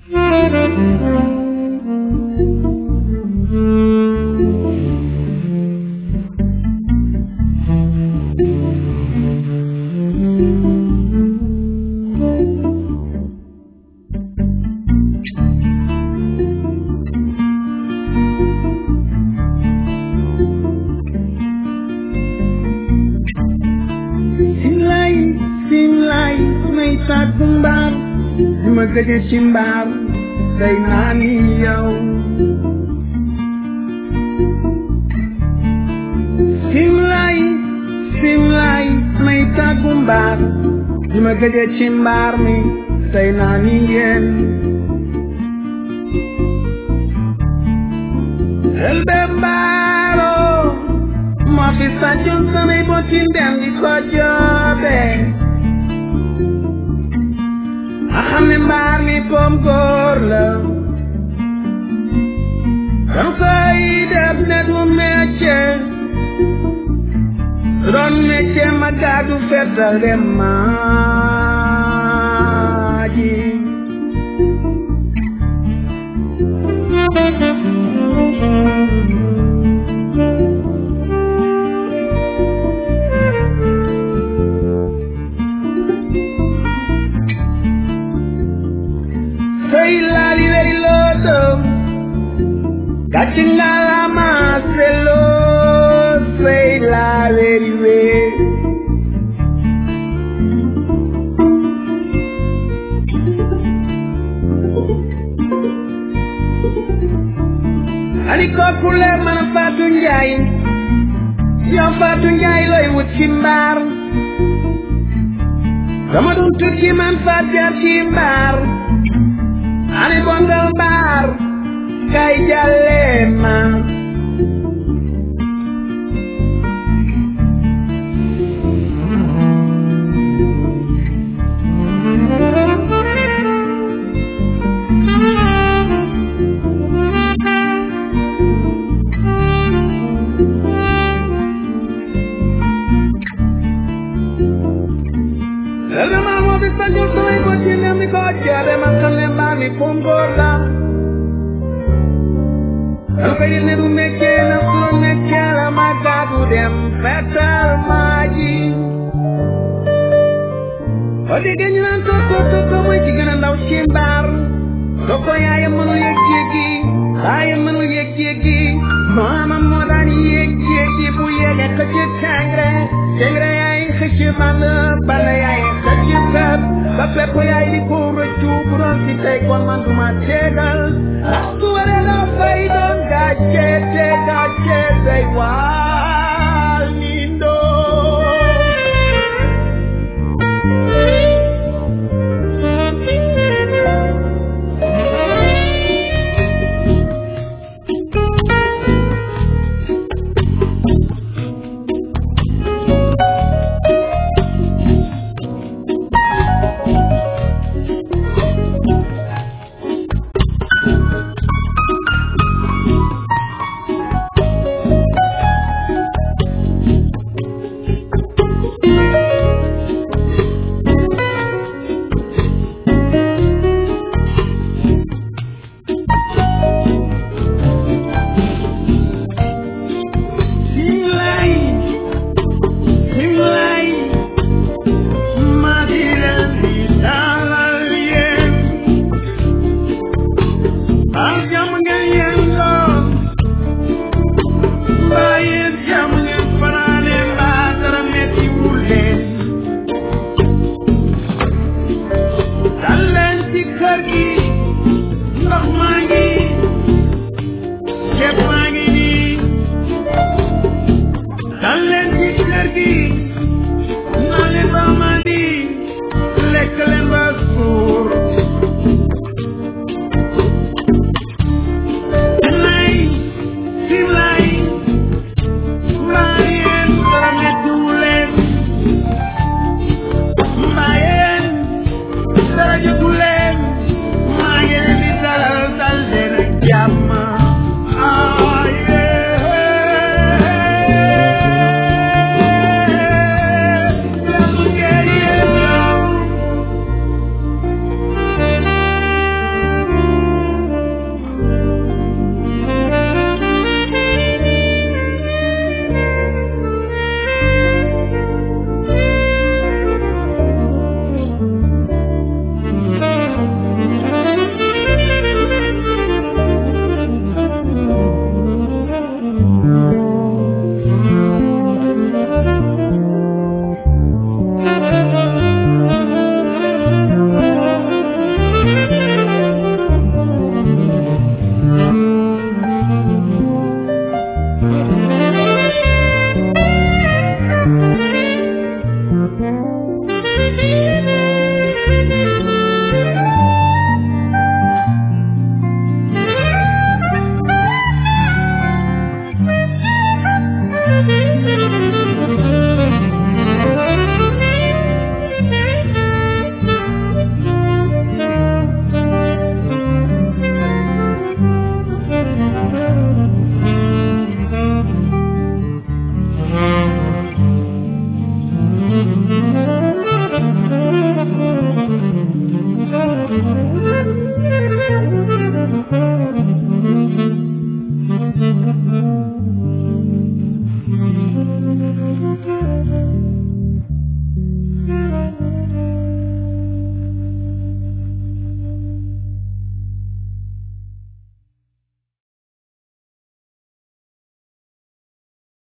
Sakumbar, magaja cimbar, day nani yow. Simlay, may sakumbar, magaja cimbar mi, day nani yen. El bembaro, mo fi sajun samay botin dem di ko jobe. Ahame mbar mi pom góor la dam koy def ne du métier doon métier ma gàddu fetal dem maaji Say la li lay loto, kachinga la maselo. Say la li we. Ani kokule mana fatu njai, yo fatu njai loy wut chimbar. Sama dun tuki man fajar chimbar. Ani bondel bar kay jalema Lele mamo bisa justo y bochine mi coche de mancarle mami pongola. El pedir ne du me queda solo me queda mata du dem fetal maji. Odi ganyan to mo jigana ndaw chimbar. Doko yaay mënu yeggi ay mënu yeggi mama modani yeggi bu yega ko ci tangre yaay xëcc man bala yaay xëcc fep ba fep yaay di ko rëccu bu doon ci tey kon man duma tegal su wara la fay doon gàcce day waa